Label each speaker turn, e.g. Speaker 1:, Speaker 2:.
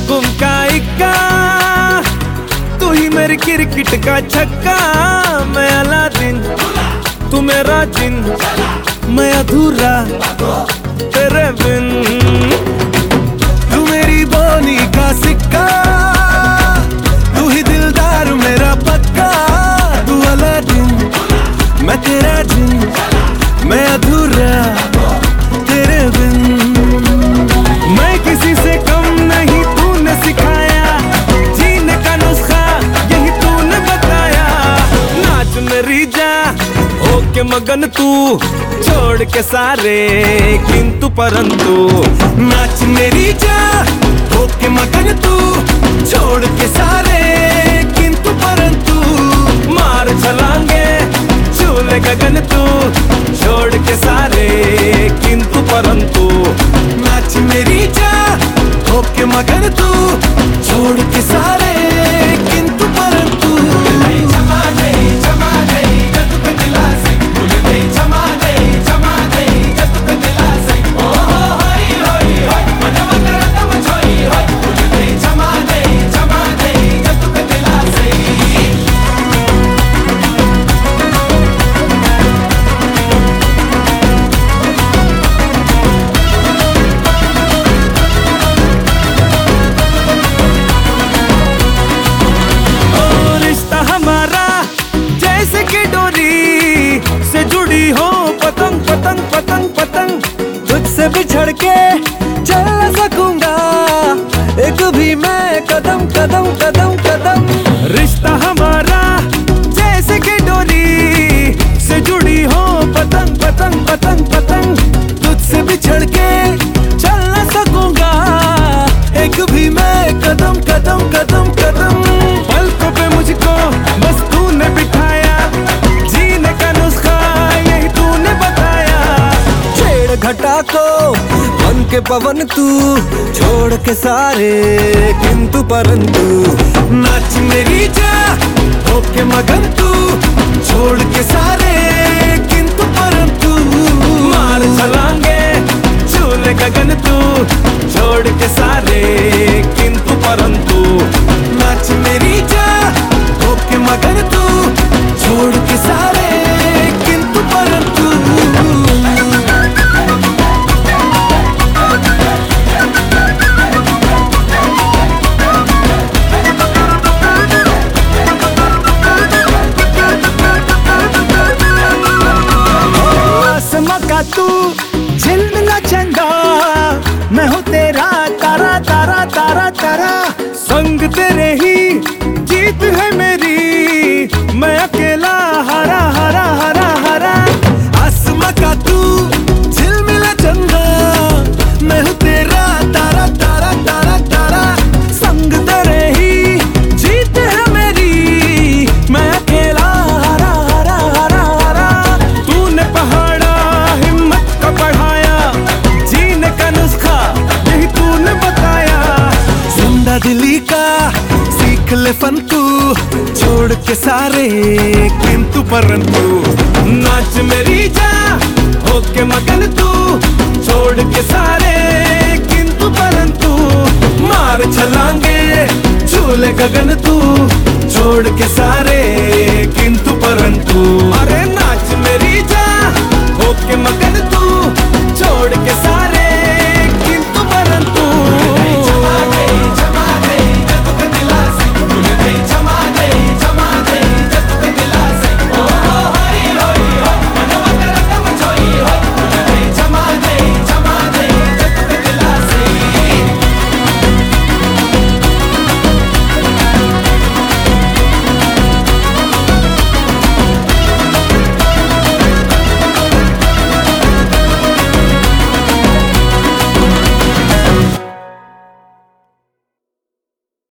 Speaker 1: गुम का इक्का, तू ही मेरी क्रिकेट का छक्का। मैं अलादीन तू मेरा जिन, मैं अधूरा तेरे बिन।
Speaker 2: तू मेरी बोनी का सिक्का, तू ही दिलदार मेरा पक्का। तू अलादीन मैं तेरा जिन, मैं अधूरा तेरे बिन।
Speaker 1: मैं किसी से कम नहीं, तूने सिखाया जीने का नुस्खा, यही तूने बताया। नाच मेरी जा होके मगन तू, छोड़ के सारे किंतु परंतु।
Speaker 2: नाच मेरी जा होके मगन तू, छोड़ के सारे किंतु परंतु।
Speaker 1: मार छलांगे झूले गगन तू, छोड़ के सारे किंतु परंतु।
Speaker 2: नाच मेरी जा होके मगन तू, छोड़ के सारे किंतु परंतु।
Speaker 1: पतंग पतंग पतंग पतंग,
Speaker 2: तुझसे बिछड़ के चल न सकूंगा एक भी मैं कदम कदम कदम कदम।
Speaker 1: रिश्ता हमारा जैसे कि डोरी से जुड़ी हो, पतंग पतंग पतंग पतंग।
Speaker 2: तुझसे बिछड़ के चल न सकूंगा एक भी मैं कदम कदम कदम कदम।
Speaker 1: पलकों पे मुझको बस तूने बिठाया, जीने का नुस्खा यही तूने बताया।
Speaker 2: छेड़ घटा को बन के पवन तू, छोड़ के सारे किंतु परंतु। नाच मेरी जा होके मगन तू, छोड़ के सारे किंतु परंतु।
Speaker 1: मार छलांगे झूले गगन तू, छोड़ के सारे किंतु परंतु।
Speaker 2: नाच मेरी जा होके मगन तू, छोड़ के सारे किंतु परंतु।
Speaker 1: तू झिलमिला चंदा, मैं हूँ तेरा तारा तारा तारा तारा। संग तेरे ही जीत है मेरी, मैं अकेला हरा हरा हरा हरा।
Speaker 2: आसमां का तू झिलमिला चंदा, मैं हूँ तेरा तारा तारा तारा तारा।
Speaker 1: संग तेरे ही जीत है मेरी, मैं अकेला हरा हरा हरा हरा। तूने पहाड़ा हिम्मत का बढ़ाया, जीने का नुस्खा यही तूने बताया।
Speaker 2: जिंदा दिली का सीख ले फन तू, छोड़ के सारे किंतु परंतु।
Speaker 1: नाच मेरी जा होके मगन तू, छोड़ के सारे किंतु परंतु। मार छलांगे झूले गगन तू, छोड़ के सारे किंतु परंतु। अरे नाच मेरी जा होके मगन तू, छोड़ के